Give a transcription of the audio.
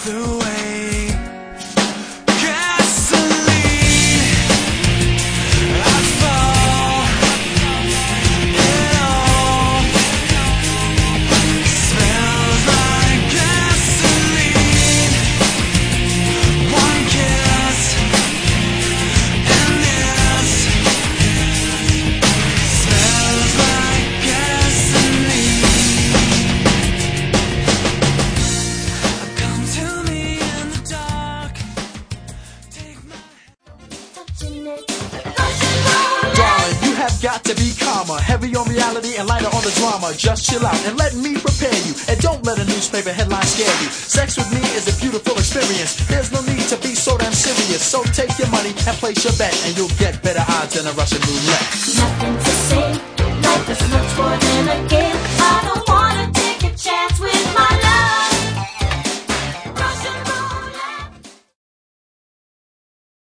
the way. Gasoline, asphalt, it all smells like gasoline. One kiss and this smells like gasoline. Come to me in the dark. Take my Darling, you have got to be calmer, heavy on reality and lighter on the drama. Just chill out and let me prepare you, and don't let a newspaper headline scare you. Sex with me is a beautiful experience. There's no need to be so damn serious. So take your money and place your bet, and you'll get better odds than a Russian roulette.